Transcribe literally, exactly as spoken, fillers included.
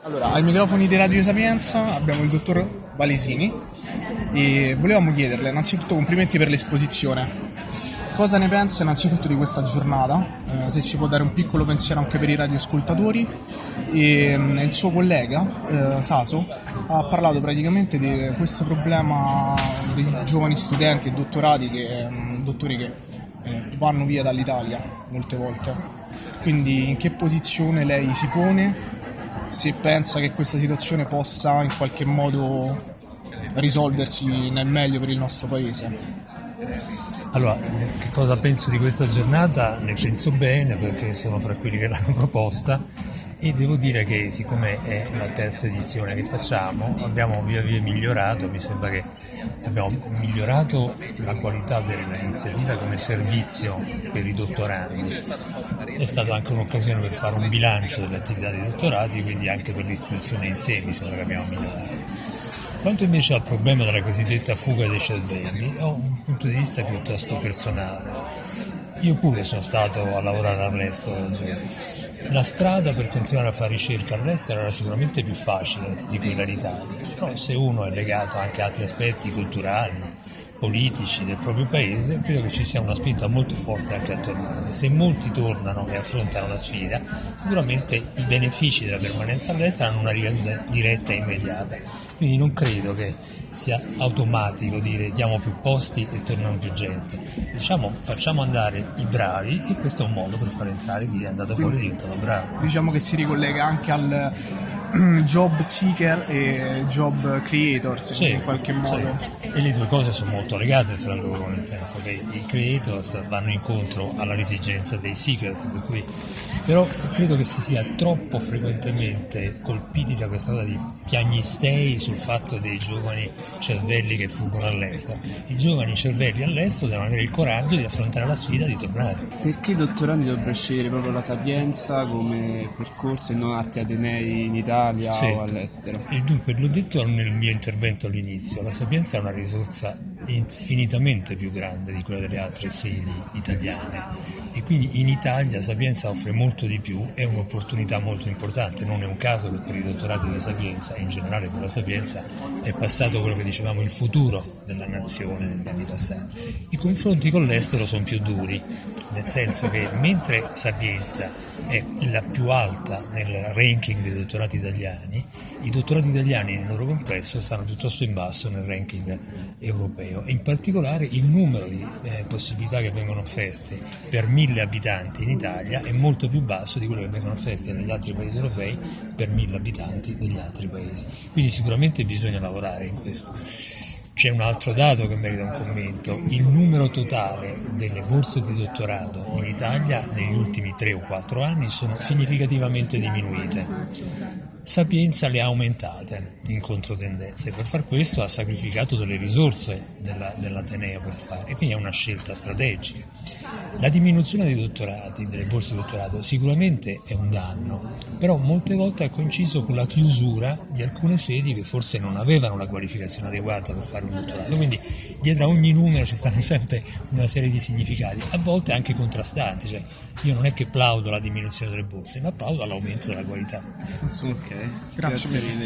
Allora, ai microfoni di Radio Sapienza abbiamo il dottor Valesini e volevamo chiederle innanzitutto complimenti per l'esposizione. Cosa ne pensa innanzitutto di questa giornata? Eh, se ci può dare un piccolo pensiero anche per i radioascoltatori. E mh, il suo collega, eh, Saso, ha parlato praticamente di questo problema dei giovani studenti e dottorati che, mh, dottori che eh, vanno via dall'Italia molte volte. Quindi in che posizione lei si pone? Se pensa che questa situazione possa in qualche modo risolversi nel meglio per il nostro paese. Allora, che cosa penso di questa giornata? Ne penso bene perché sono fra quelli che l'hanno proposta e devo dire che siccome è la terza edizione che facciamo abbiamo via via migliorato, mi sembra che abbiamo migliorato la qualità dell'iniziativa come servizio per i dottorandi. È stata anche un'occasione per fare un bilancio delle attività dei dottorati, quindi anche per l'istituzione in sé mi sembra che abbiamo migliorato. Quanto invece al problema della cosiddetta fuga dei cervelli, ho un punto di vista piuttosto personale. Io pure sono stato a lavorare all'estero. Cioè, la strada per continuare a fare ricerca all'estero era sicuramente più facile di quella in Italia, però se uno è legato anche a altri aspetti culturali, politici del proprio paese, credo che ci sia una spinta molto forte anche a tornare. Se molti tornano e affrontano la sfida, sicuramente i benefici della permanenza all'estero hanno una ricaduta diretta e immediata. Quindi non credo che sia automatico dire diamo più posti e tornano più gente. Diciamo facciamo andare i bravi e questo è un modo per far entrare chi è andato fuori diventando bravo. Diciamo che si ricollega anche al job seeker e job creators, sì, in qualche modo. Sì. E le due cose sono molto legate fra loro, nel senso che i creators vanno incontro alla esigenza dei seekers, per cui però credo che si sia troppo frequentemente colpiti da questa cosa di piagnistei sul fatto dei giovani cervelli che fuggono all'estero. I giovani cervelli all'estero devono avere il coraggio di affrontare la sfida di tornare. Perché i dottorandi dovrebbero scegliere proprio la Sapienza come percorso e non altri atenei in Italia sì. o all'estero? E dunque, l'ho detto nel mio intervento all'inizio, la Sapienza è una risorsa infinitamente più grande di quella delle altre sedi italiane e quindi in Italia Sapienza offre molto di più, è un'opportunità molto importante. Non è un caso che per i dottorati di Sapienza e in generale per la Sapienza è passato quello che dicevamo il futuro della nazione negli anni passati. I confronti con l'estero sono più duri, nel senso che mentre Sapienza è la più alta nel ranking dei dottorati italiani, i dottorati italiani nel loro complesso stanno piuttosto in basso nel ranking europeo e in particolare il numero di eh, possibilità che vengono offerte per mille abitanti in Italia è molto più basso di quello che vengono offerte negli altri paesi europei per mille abitanti degli altri paesi. Quindi sicuramente bisogna lavorare in questo. C'è un altro dato che merita un commento: il numero totale delle borse di dottorato in Italia negli ultimi tre o quattro anni sono significativamente diminuite. Sapienza le ha aumentate in controtendenza e per far questo ha sacrificato delle risorse della, dell'Ateneo per fare, e quindi è una scelta strategica. La diminuzione dei dottorati, delle borse di dottorato, sicuramente è un danno, però molte volte ha coinciso con la chiusura di alcune sedi che forse non avevano la qualificazione adeguata per fare un dottorato, quindi dietro a ogni numero ci stanno sempre una serie di significati, a volte anche contrastanti, cioè io non è che plaudo alla diminuzione delle borse, ma plaudo all'aumento della qualità. Ok, grazie. grazie.